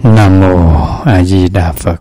Nam Mô A Di Đà Phật.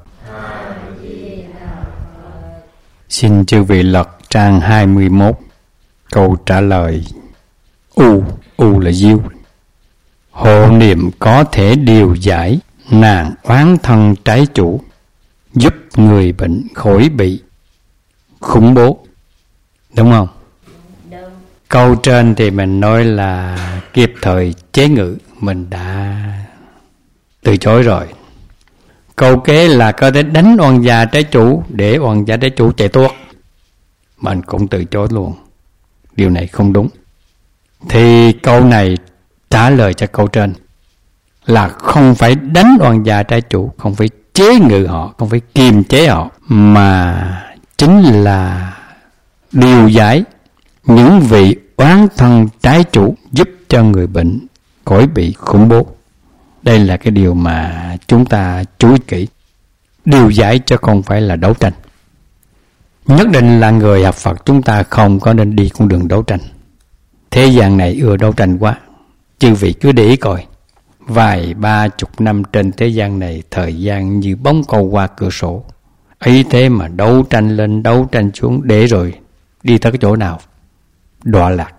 Xin chư vị lật trang 21, câu trả lời. U là diêu. Hộ niệm có thể điều giải nạn oán thân trái chủ, giúp người bệnh khỏi bị khủng bố. Đúng không? Đúng. Câu trên thì mình nói là kịp thời chế ngự, mình đã từ chối rồi. Câu kế là có thể đánh oan gia trái chủ để oan gia trái chủ chạy tuốt, mình cũng từ chối luôn. Điều này không đúng. Thì câu này trả lời cho câu trên là không phải đánh oan gia trái chủ, không phải chế ngự họ, không phải kiềm chế họ, mà chính là điều giải những vị oán thân trái chủ, giúp cho người bệnh khỏi bị khủng bố. Đây là cái điều mà chúng ta chú ý kỹ. Điều giải chứ không phải là đấu tranh. Nhất định là người học Phật chúng ta không có nên đi con đường đấu tranh. Thế gian này ưa đấu tranh quá. Chư vị cứ để ý coi, vài 30 năm trên thế gian này, thời gian như bóng câu qua cửa sổ. Ấy thế mà đấu tranh lên đấu tranh xuống, để rồi đi tới cái chỗ nào? Đọa lạc.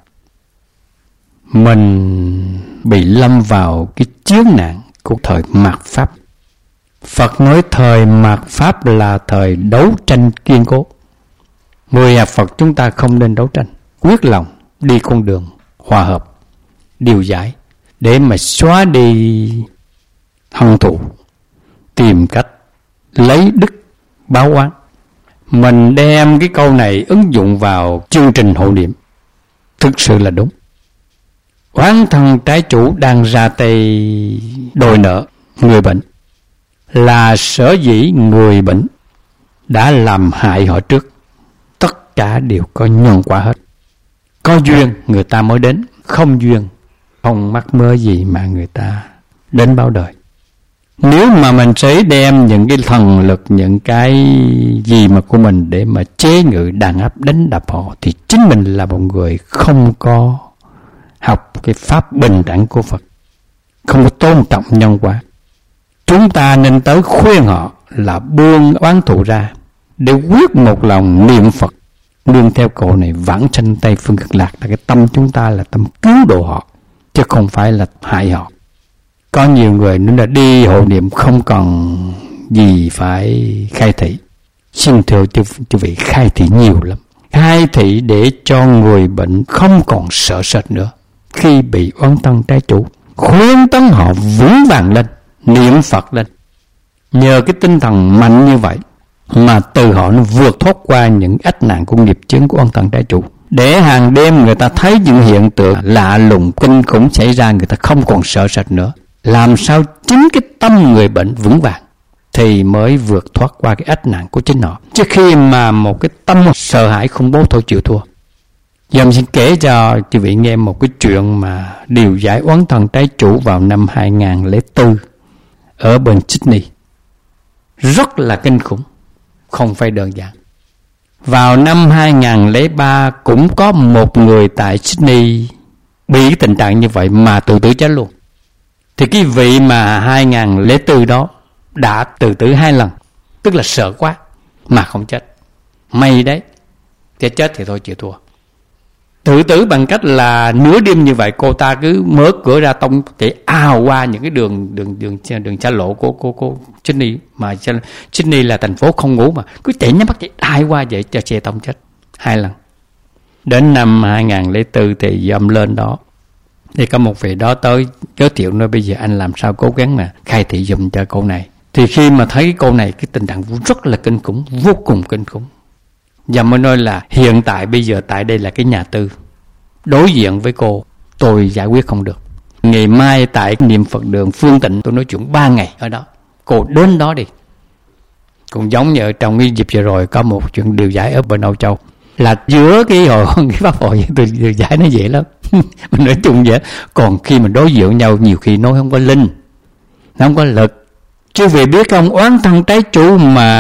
Mình bị lâm vào cái chướng nạn của thời mạt Pháp. Phật nói thời mạt Pháp là thời đấu tranh kiên cố. Người học Phật chúng ta không nên đấu tranh, quyết lòng đi con đường hòa hợp, điều giải để mà xóa đi hận thù, tìm cách lấy đức báo oán. Mình đem cái câu này ứng dụng vào chương trình hộ niệm, thực sự là đúng. Oán thân trái chủ đang ra tay đòi nợ người bệnh, là sở dĩ người bệnh đã làm hại họ trước. Tất cả đều có nhân quả hết. Có duyên người ta mới đến, không duyên không mắc mơ gì mà người ta đến báo đời. Nếu mà mình sẽ đem những cái thần lực, những cái gì mà của mình để mà chế ngự, đàn áp, đánh đập họ, thì chính mình là một người không có học cái pháp bình đẳng của Phật, không có tôn trọng nhân quả. Chúng ta nên tới khuyên họ là buông oán thù ra, để quyết một lòng niệm Phật, nương theo cội này vãng sanh Tây Phương Cực Lạc. Là cái tâm chúng ta là tâm cứu độ họ, chứ không phải là hại họ. Có nhiều người nữa là đi hộ niệm không cần gì phải khai thị. Xin thưa chư vị, khai thị nhiều lắm. Khai thị để cho người bệnh không còn sợ sệt nữa khi bị oán thân trái chủ, khuyến tấn họ vững vàng lên, niệm Phật lên. Nhờ cái tinh thần mạnh như vậy mà từ họ nó vượt thoát qua những ách nạn của nghiệp chướng của oán thân trái chủ. Để hàng đêm người ta thấy những hiện tượng lạ lùng kinh khủng xảy ra, người ta không còn sợ sệt nữa. Làm sao chính cái tâm người bệnh vững vàng thì mới vượt thoát qua cái ách nạn của chính họ. Chứ khi mà một cái tâm sợ hãi khủng bố thôi chịu thua. Giờ mình xin kể cho quý vị nghe một cái chuyện mà điều giải oán thân trái chủ vào năm 2004 ở bên Sydney. Rất là kinh khủng, không phải đơn giản. Vào năm 2003 cũng có một người tại Sydney bị cái tình trạng như vậy mà tự tử chết luôn. Thì cái vị mà 2004 đó đã tự tử 2 lần, tức là sợ quá mà không chết. May đấy, chứ chết thì thôi chịu thua. Tự tử bằng cách là nửa đêm như vậy, cô ta cứ mở cửa ra tông chạy ào qua những cái đường xa lộ của Sydney. Mà Sydney là thành phố không ngủ mà, cứ chạy nhắm mắt chạy ai qua vậy cho xe tông chết 2 lần. Đến năm 2004 thì dòm lên đó, thì có một vị đó tới giới thiệu nói bây giờ anh làm sao cố gắng mà khai thị dùm cho cô này. Thì khi mà thấy cái cô này, cái tình trạng rất là kinh khủng, vô cùng kinh khủng. Và mới nói là hiện tại bây giờ tại đây là cái nhà tư, đối diện với cô tôi giải quyết không được. Ngày mai tại niệm Phật đường Phương Tịnh tôi nói chuyện 3 ngày ở đó, cô đến đó đi. Cũng giống như ở trong cái dịp vừa rồi có một chuyện điều giải ở bên Âu Châu, là giữa cái hội cái pháp hội tôi điều giải nó dễ lắm. Mình nói chung vậy. Còn khi mà đối diện nhau nhiều khi nói không có linh, nó không có lực. Chứ vì biết không, oán thân trái chủ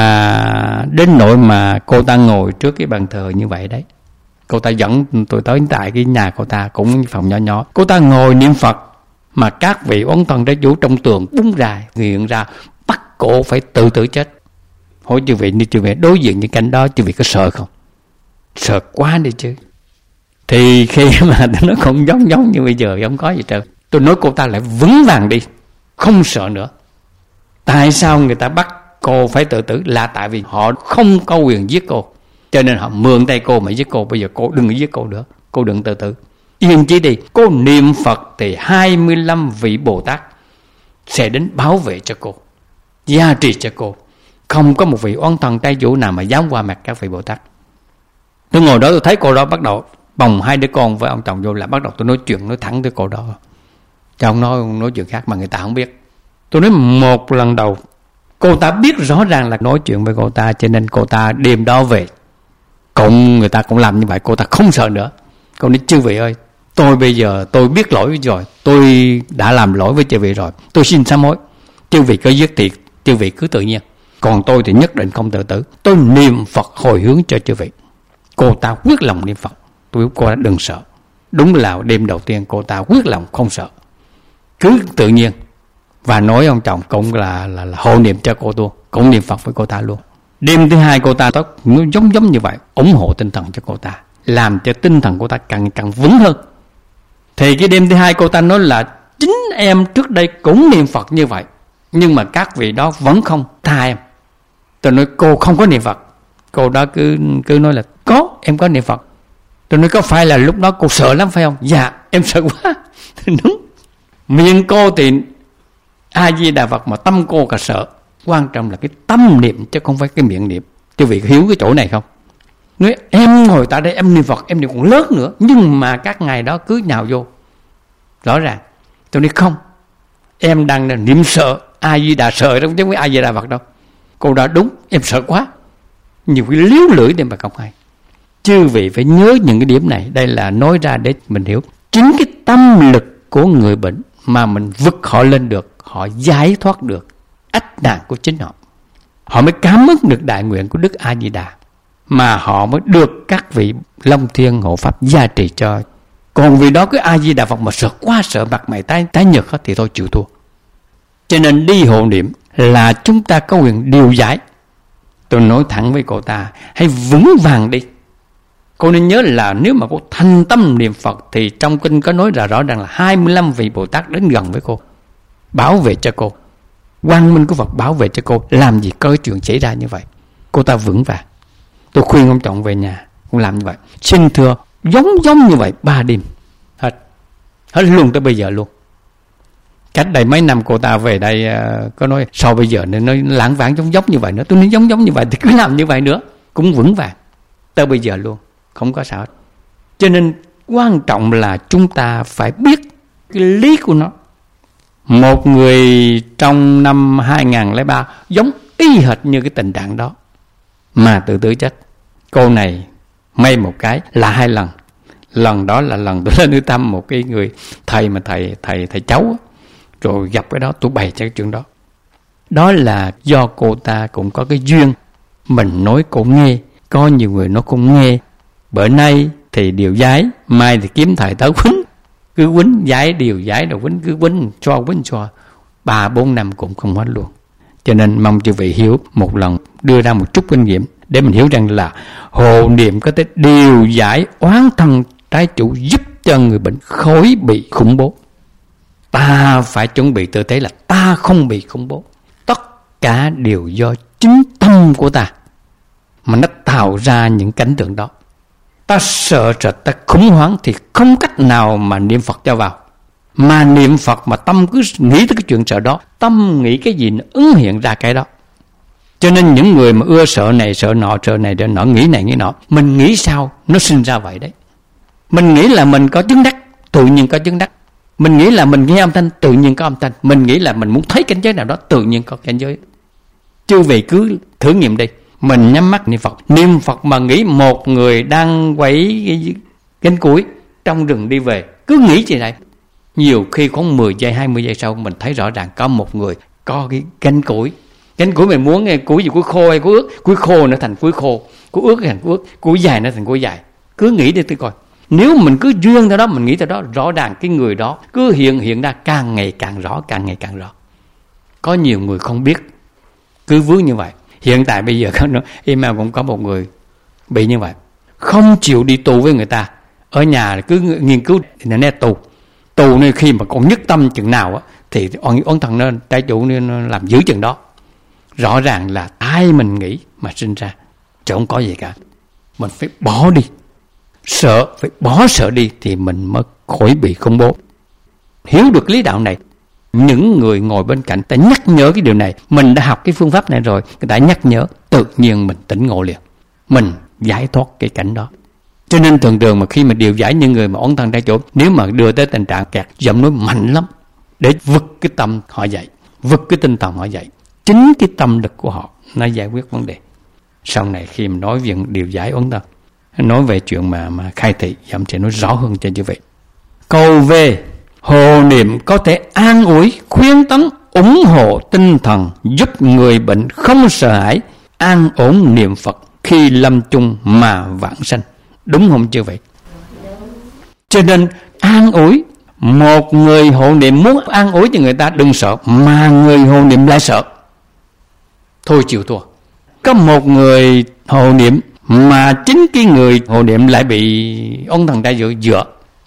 mà đến nỗi mà cô ta ngồi trước cái bàn thờ như vậy đấy. Cô ta dẫn tôi tới tại cái nhà cô ta, cũng phòng nhỏ nhỏ. Cô ta ngồi niệm Phật mà các vị oán thần trái chủ trong tường bung ra hiện ra, bắt cổ phải tự tử chết. Hỏi chư vị, như chư vị đối diện những cảnh đó, chư vị có sợ không? Sợ quá đi chứ. Thì khi mà nó không giống như bây giờ, không có gì trơn, tôi nói cô ta lại vững vàng đi, không sợ nữa. Tại sao người ta bắt cô phải tự tử? Là tại vì họ không có quyền giết cô, cho nên họ mượn tay cô mà giết cô. Bây giờ cô đừng giết cô nữa, cô đừng tự tử, yên chí đi. Cô niệm Phật thì 25 vị Bồ Tát sẽ đến bảo vệ cho cô, gia trì cho cô. Không có một vị oán thần trái chủ nào mà dám qua mặt các vị Bồ Tát. Tôi ngồi đó, tôi thấy cô đó bắt đầu bồng hai đứa con với ông chồng vô, là bắt đầu tôi nói chuyện, nói thẳng tới cô đó, chứ không nói chuyện khác mà người ta không biết. Tôi nói một lần đầu, cô ta biết rõ ràng là nói chuyện với cô ta, cho nên cô ta đêm đó về, người ta cũng làm như vậy, cô ta không sợ nữa. Cô nói chư vị ơi, tôi bây giờ tôi biết lỗi rồi, tôi đã làm lỗi với chư vị rồi, tôi xin sám hối. Chư vị có giết thì chư vị cứ tự nhiên, còn tôi thì nhất định không tự tử. Tôi niệm Phật hồi hướng cho chư vị. Cô ta quyết lòng niệm Phật. Tôi cô đã đừng sợ. Đúng là đêm đầu tiên cô ta quyết lòng không sợ, cứ tự nhiên. Và nói ông chồng cũng là hộ niệm cho cô luôn, cũng niệm Phật với cô ta luôn. Đêm thứ hai cô ta giống như vậy, ủng hộ tinh thần cho cô ta, làm cho tinh thần cô ta càng vững hơn. Thì cái đêm thứ hai cô ta nói là chính em trước đây cũng niệm Phật như vậy, nhưng mà các vị đó vẫn không tha em. Tôi nói cô không có niệm Phật. Cô đó cứ nói là có, em có niệm Phật. Tôi nói có phải là lúc đó cô sợ lắm phải không? Dạ em sợ quá. Đúng, miệng cô thì A Di Đà Phật mà tâm cô cả sợ. Quan trọng là cái tâm niệm chứ không phải cái miệng niệm. Quý vị hiểu cái chỗ này không? Nói em ngồi tại đây em niệm Phật, em niệm còn lớn nữa, nhưng mà các ngài đó cứ nhào vô. Rõ ràng. Tôi nói không, em đang niệm sợ A Di Đà, sợ đó chứ không phải A Di Đà Phật đâu. Cô đã đúng, em sợ quá. Nhiều cái liếu lưỡi để mà không hay. Chư vị phải nhớ những cái điểm này. Đây là nói ra để mình hiểu. Chính cái tâm lực của người bệnh mà mình vực họ lên được, họ giải thoát được ách nạn của chính họ, họ mới cảm ứng được đại nguyện của Đức A Di Đà, mà họ mới được các vị Long Thiên hộ pháp gia trì cho. Còn vì đó cái A Di Đà Phật mà sợ quá, sợ mặt mày tái nhợt hết thì thôi chịu thua. Cho nên đi hộ niệm là chúng ta có quyền điều giải. Tôi nói thẳng với cô ta, hãy vững vàng đi. Cô nên nhớ là nếu mà cô thành tâm niệm Phật thì trong kinh có nói rõ ràng là 25 vị Bồ Tát đến gần với cô, bảo vệ cho cô. Quang minh của Phật bảo vệ cho cô. Làm gì có chuyện xảy ra như vậy. Cô ta vững vàng. Tôi khuyên ông chồng về nhà cũng làm như vậy. Xin thưa, giống như vậy 3 đêm hết luôn tới bây giờ luôn. Cách đây mấy năm cô ta về đây có nói sau bây giờ nên nó lãng vãng giống như vậy nữa. Tôi nói giống như vậy thì cứ làm như vậy nữa, cũng vững vàng tới bây giờ luôn, không có sao hết. Cho nên quan trọng là chúng ta phải biết cái lý của nó. Một người trong năm 2003 giống y hệt như cái tình trạng đó mà tự tử chết. Cô này may một cái là 2 lần. Lần đó là lần tôi lên đưa thăm một cái người thầy mà thầy cháu, rồi gặp cái đó tôi bày cho cái chuyện đó. Đó là do cô ta cũng có cái duyên, mình nói cô nghe, có nhiều người nói cô nghe. Bữa nay thì điều giải, mai thì kiếm thầy tới quýnh, cứ quýnh giải điều giải rồi quýnh, cứ quýnh cho 3-4 năm cũng không hết luôn. Cho nên mong chư vị hiểu một lần, đưa ra một chút kinh nghiệm để mình hiểu rằng là hộ niệm có thể điều giải oán thân trái chủ, giúp cho người bệnh khỏi bị khủng bố. Ta phải chuẩn bị tư thế là ta không bị khủng bố. Tất cả đều do chính tâm của ta mà nó tạo ra những cảnh tượng đó. Ta sợ sệt, ta khủng hoảng thì không cách nào mà niệm Phật cho vào. Mà niệm Phật mà tâm cứ nghĩ tới cái chuyện sợ đó, tâm nghĩ cái gì nó ứng hiện ra cái đó. Cho nên những người mà ưa sợ này sợ nọ, nghĩ này nghĩ nọ, mình nghĩ sao nó sinh ra vậy đấy. Mình nghĩ là mình có chứng đắc, tự nhiên có chứng đắc. Mình nghĩ là mình nghe âm thanh, tự nhiên có âm thanh. Mình nghĩ là mình muốn thấy cảnh giới nào đó, tự nhiên có cảnh giới. Chư vị cứ thử nghiệm đi. Mình nhắm mắt niệm Phật mà nghĩ một người đang quẩy cánh củi trong rừng đi về, cứ nghĩ gì này. Nhiều khi khoảng 10 giây 20 giây sau mình thấy rõ ràng có một người có cái cánh củi mình muốn nghe củi gì, củi khô hay củi ướt, củi khô nó thành củi khô, củi ướt thành củi ướt, củi dài nó thành củi dài. Cứ nghĩ đi tôi coi, Nếu mình cứ duyên theo đó, mình nghĩ theo đó, rõ ràng cái người đó cứ hiện ra càng ngày càng rõ, càng ngày càng rõ. Có nhiều người không biết, cứ vướng như vậy. Hiện tại bây giờ email cũng có một người bị như vậy, không chịu đi tu với người ta, ở nhà cứ nghiên cứu internet tu nên khi mà còn nhất tâm chừng nào á thì oán thần nên trái chủ nên làm giữ chừng đó. Rõ ràng là ai mình nghĩ mà sinh ra, chứ không có gì cả. Mình phải bỏ đi, phải bỏ sợ đi thì mình mới khỏi bị khủng bố. Hiểu được lý đạo này, những người ngồi bên cạnh ta nhắc nhở cái điều này. Mình đã học cái phương pháp này rồi, người ta nhắc nhở, tự nhiên mình tỉnh ngộ liền, mình giải thoát cái cảnh đó. Cho nên thường mà khi mà điều giải những người mà oán thần trái chủ, nếu mà đưa tới tình trạng kẹt, giọng nói mạnh lắm để vực cái tâm họ dậy, vực cái tinh thần họ dậy. Chính cái tâm lực của họ nó giải quyết vấn đề. Sau này khi mà nói về điều giải oán thần, nói về chuyện mà khai thị, dòng sẽ nói rõ hơn cho như vậy. Câu V, hộ niệm có thể an ủi, khuyến tấn, ủng hộ tinh thần, giúp người bệnh không sợ hãi, an ổn niệm Phật khi lâm chung mà vãng sanh. Đúng không chứ vậy? Cho nên an ủi, một người hộ niệm muốn an ủi cho người ta đừng sợ, mà người hộ niệm lại sợ, thôi chịu thua. Có một người hộ niệm mà chính cái người hộ niệm lại bị oán thần trái chủ dựa.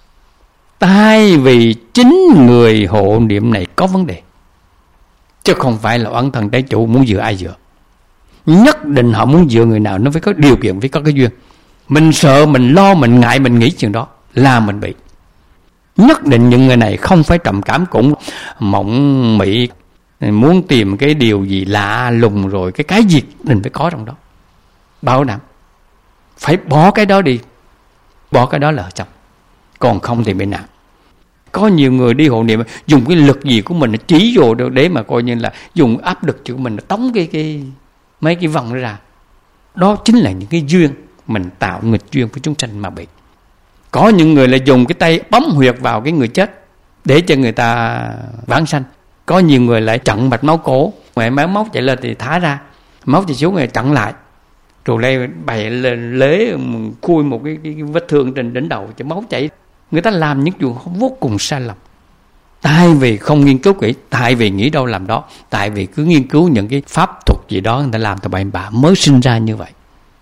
Tại vì chính người hộ niệm này có vấn đề, chứ không phải là oán thần trái chủ muốn dựa ai dựa. Nhất định họ muốn dựa người nào nó phải có điều kiện, phải có cái duyên. Mình sợ, mình lo, mình ngại, mình nghĩ chuyện đó là mình bị. Nhất định những người này không phải trầm cảm, cũng mộng mị, muốn tìm cái điều gì lạ lùng, rồi cái gì mình phải có trong đó. Bảo đảm phải bỏ cái đó đi, bỏ cái đó là ở trong, còn không thì bị nặng. Có nhiều người đi hộ niệm dùng cái lực gì của mình chỉ vô để mà coi như là dùng áp lực của mình tống mấy cái vòng ra. Đó chính là những cái duyên mình tạo nghịch duyên của chúng sanh mà bị. Có những người lại dùng cái tay bấm huyệt vào cái người chết để cho người ta vãng sanh. Có nhiều người lại chặn mạch máu cổ, máu chạy lên thì thả ra, máu chạy xuống rồi chặn lại, rồi lại bày lế khui một cái vết thương trên đỉnh đầu cho máu chảy. Người ta làm những chuyện vô cùng sai lầm, tại vì không nghiên cứu kỹ, tại vì nghĩ đâu làm đó, tại vì cứ nghiên cứu những cái pháp thuật gì đó người ta làm tầm bậy bạ mới sinh ra như vậy.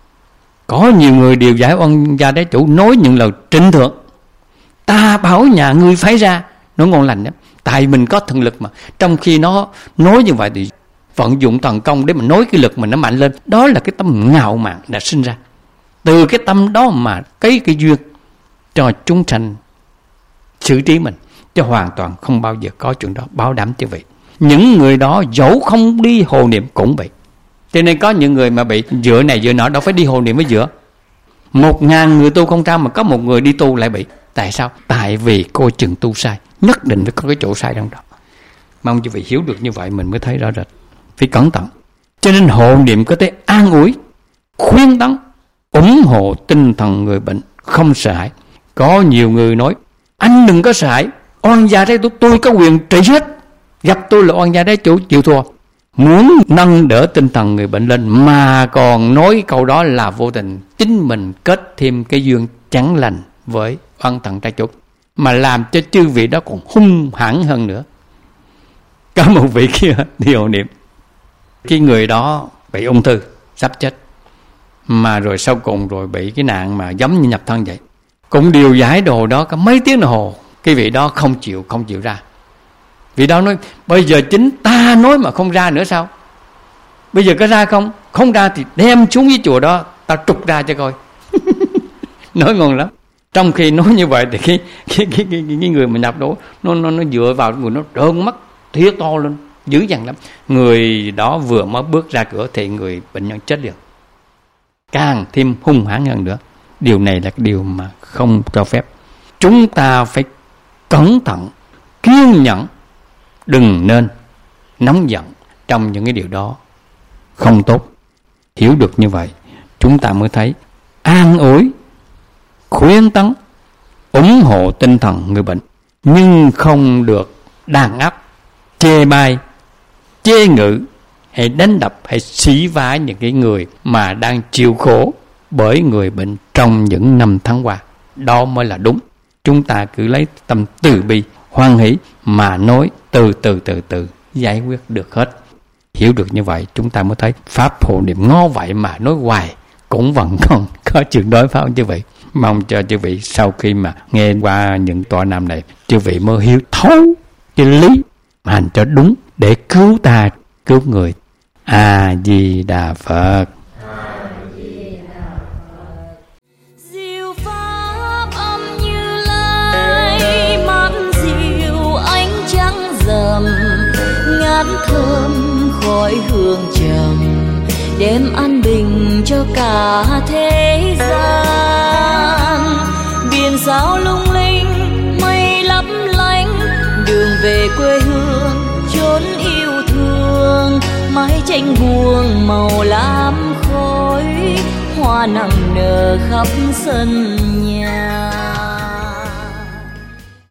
Có nhiều người điều giải oan gia trái chủ nói những lời trinh thượng, ta bảo nhà ngươi phái ra, nó ngon lành lắm, tại mình có thần lực mà. Trong khi nó nói như vậy thì vận dụng thần công để mà nói cái lực mình nó mạnh lên. Đó là cái tâm ngạo mạn đã sinh ra. Từ cái tâm đó mà cái duyên cho chúng sanh xử trí mình, chứ hoàn toàn không bao giờ có chuyện đó, bảo đảm như vậy. Những người đó dẫu không đi hộ niệm cũng bị. Cho nên có những người mà bị dựa này dựa nọ, đâu phải đi hộ niệm mới dựa. 1.000 người tu không ra mà có một người đi tu lại bị. Tại sao? Tại vì coi chừng tu sai. Nhất định phải có cái chỗ sai trong đó. Mong quý vị hiểu được như vậy mình mới thấy rõ rệt. Phải cẩn thận. Cho nên hộ niệm có thể an ủi, khuyến tấn, ủng hộ tinh thần người bệnh không sợ hãi. Có nhiều người nói anh đừng có sợ hãi, oan gia trái chủ tôi có quyền trị hết, gặp tôi là oan gia trái chủ chịu thua. Muốn nâng đỡ tinh thần người bệnh lên mà còn nói câu đó là vô tình chính mình kết thêm cái duyên chẳng lành với oan thần trái chủ, mà làm cho chư vị đó còn hung hãn hơn nữa. Có một vị kia đi hộ niệm, cái người đó bị ung thư sắp chết, mà rồi sau cùng rồi bị cái nạn mà giống như nhập thân vậy. Cũng điều giải đồ đó có mấy tiếng đồng hồ, cái vị đó không chịu ra. Vị đó nói bây giờ chính ta nói mà không ra nữa sao? Bây giờ có ra không? Không ra thì đem xuống cái chùa đó ta trục ra cho coi. Nói ngon lắm. Trong khi nói như vậy thì cái người mà nhập đó nó dựa vào người, nó trợn mắt thía to lên dữ dằn lắm. Người đó vừa mới bước ra cửa thì người bệnh nhân chết liền, càng thêm hung hãn hơn nữa. Điều này là cái điều mà không cho phép. Chúng ta phải cẩn thận, kiên nhẫn, đừng nên nóng giận trong những cái điều đó không tốt. Hiểu được như vậy, chúng ta mới thấy an ủi, khuyến tấn, ủng hộ tinh thần người bệnh, nhưng không được đàn áp, chê bai, chê ngự, hay đánh đập, hay xỉ vả những cái người mà đang chịu khổ bởi người bệnh trong những năm tháng qua. đó mới là đúng. Chúng ta cứ lấy tâm từ bi, hoan hỷ mà nói từ từ giải quyết được hết. Hiểu được như vậy chúng ta mới thấy pháp hộ niệm ngó vậy mà nói hoài cũng vẫn còn có chuyện đối phó chư vị. Mong cho chư vị sau khi mà nghe qua những tọa đàm này, chư vị mới hiểu thấu cái lý, hành cho đúng để cứu ta, cứu người. A Di Đà Phật. Diệu pháp âm Như Lai, mát dịu ánh trăng rằm, ngát thơm khói hương trầm, đem an bình cho cả thế gian. Biển sao lung linh, mây lấp lánh, đường về quê hương chốn yêu thương. Mái tranh buông màu lam khói, hoa nằm nở khắp sân nhà.